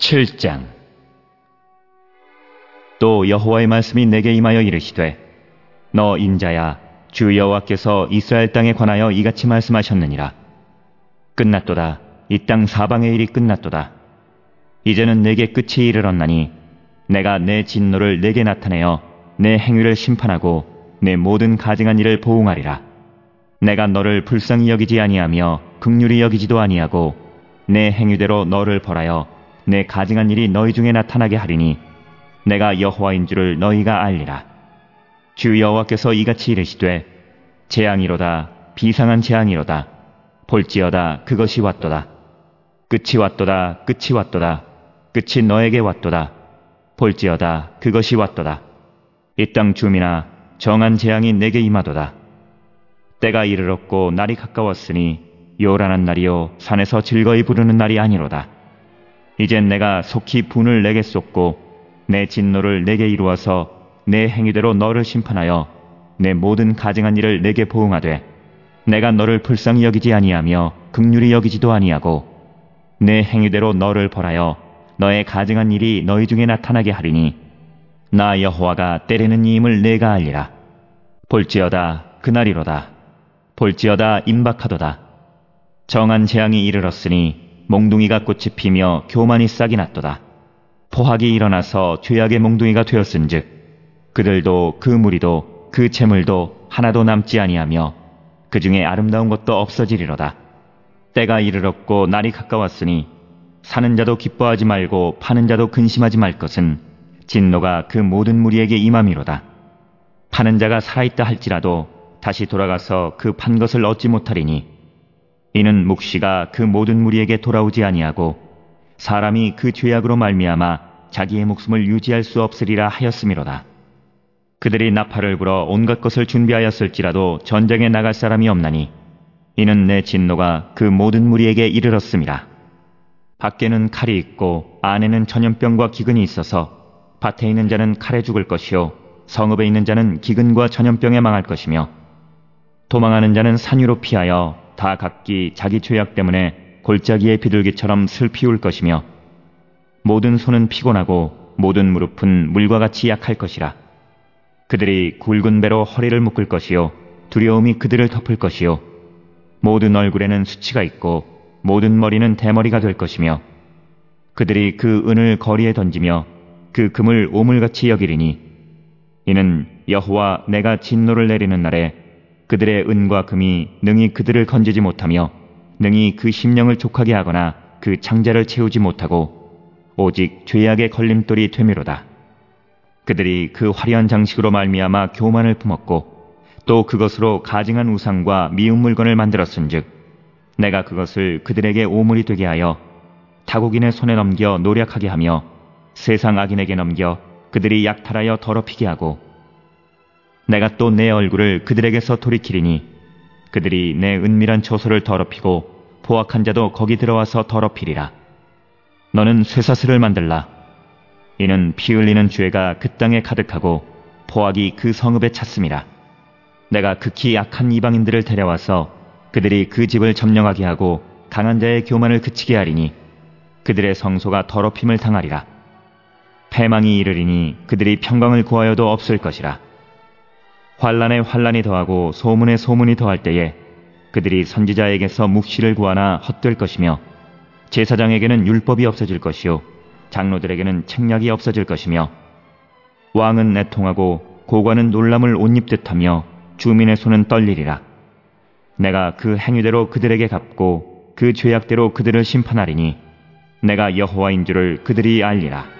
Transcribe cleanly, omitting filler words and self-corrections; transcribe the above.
7장. 또 여호와의 말씀이 내게 임하여 이르시되, 너 인자야, 주 여호와께서 이스라엘 땅에 관하여 이같이 말씀하셨느니라. 끝났도다. 이 땅 사방의 일이 끝났도다. 이제는 내게 끝이 이르렀나니 내가 내 진노를 내게 나타내어 내 행위를 심판하고 내 모든 가증한 일을 보응하리라. 내가 너를 불쌍히 여기지 아니하며 긍휼히 여기지도 아니하고 내 행위대로 너를 벌하여 내 가증한 일이 너희 중에 나타나게 하리니 내가 여호와인 줄을 너희가 알리라. 주 여호와께서 이같이 이르시되, 재앙이로다, 비상한 재앙이로다. 볼지어다, 그것이 왔도다. 끝이 왔도다, 끝이 왔도다. 끝이 너에게 왔도다. 볼지어다, 그것이 왔도다. 이 땅 주민아, 정한 재앙이 내게 임하도다. 때가 이르렀고 날이 가까웠으니 요란한 날이요 산에서 즐거이 부르는 날이 아니로다. 이젠 내가 속히 분을 내게 쏟고 내 진노를 내게 이루어서 내 행위대로 너를 심판하여 내 모든 가증한 일을 내게 보응하되, 내가 너를 불쌍히 여기지 아니하며 긍휼히 여기지도 아니하고 내 행위대로 너를 벌하여 너의 가증한 일이 너희 중에 나타나게 하리니 나 여호와가 때리는 이임을 내가 알리라. 볼지어다, 그날이로다. 볼지어다, 임박하도다. 정한 재앙이 이르렀으니 몽둥이가 꽃이 피며 교만이 싹이 났도다. 포악이 일어나서 죄악의 몽둥이가 되었은즉 그들도 그 무리도 그 재물도 하나도 남지 아니하며 그 중에 아름다운 것도 없어지리로다. 때가 이르렀고 날이 가까웠으니 사는 자도 기뻐하지 말고 파는 자도 근심하지 말 것은 진노가 그 모든 무리에게 임함이로다. 파는 자가 살아있다 할지라도 다시 돌아가서 그 판 것을 얻지 못하리니 이는 묵시가 그 모든 무리에게 돌아오지 아니하고 사람이 그 죄악으로 말미암아 자기의 목숨을 유지할 수 없으리라 하였음이로다. 그들이 나팔을 불어 온갖 것을 준비하였을지라도 전쟁에 나갈 사람이 없나니 이는 내 진노가 그 모든 무리에게 이르렀음이라. 밖에는 칼이 있고 안에는 전염병과 기근이 있어서 밭에 있는 자는 칼에 죽을 것이요 성읍에 있는 자는 기근과 전염병에 망할 것이며 도망하는 자는 산 위로 피하여 다 각기 자기 죄악 때문에 골짜기의 비둘기처럼 슬피 울 것이며 모든 손은 피곤하고 모든 무릎은 물과 같이 약할 것이라. 그들이 굵은 배로 허리를 묶을 것이요 두려움이 그들을 덮을 것이요 모든 얼굴에는 수치가 있고 모든 머리는 대머리가 될 것이며 그들이 그 은을 거리에 던지며 그 금을 오물같이 여기리니 이는 여호와 내가 진노를 내리는 날에 그들의 은과 금이 능히 그들을 건지지 못하며 능히 그 심령을 족하게 하거나 그 창자를 채우지 못하고 오직 죄악의 걸림돌이 되미로다. 그들이 그 화려한 장식으로 말미암아 교만을 품었고 또 그것으로 가증한 우상과 미운 물건을 만들었은즉 내가 그것을 그들에게 오물이 되게 하여 타국인의 손에 넘겨 노략하게 하며 세상 악인에게 넘겨 그들이 약탈하여 더럽히게 하고 내가 또 내 얼굴을 그들에게서 돌이키리니 그들이 내 은밀한 처소를 더럽히고 포악한 자도 거기 들어와서 더럽히리라. 너는 쇠사슬을 만들라. 이는 피 흘리는 죄가 그 땅에 가득하고 포악이 그 성읍에 찼음이라. 내가 극히 약한 이방인들을 데려와서 그들이 그 집을 점령하게 하고 강한 자의 교만을 그치게 하리니 그들의 성소가 더럽힘을 당하리라. 패망이 이르리니 그들이 평강을 구하여도 없을 것이라. 환난에 환난이 더하고 소문에 소문이 더할 때에 그들이 선지자에게서 묵시를 구하나 헛될 것이며 제사장에게는 율법이 없어질 것이요 장로들에게는 책략이 없어질 것이며 왕은 애통하고 고관은 놀람을 옷 입듯 하며 주민의 손은 떨리리라. 내가 그 행위대로 그들에게 갚고 그 죄악대로 그들을 심판하리니 내가 여호와인 줄을 그들이 알리라.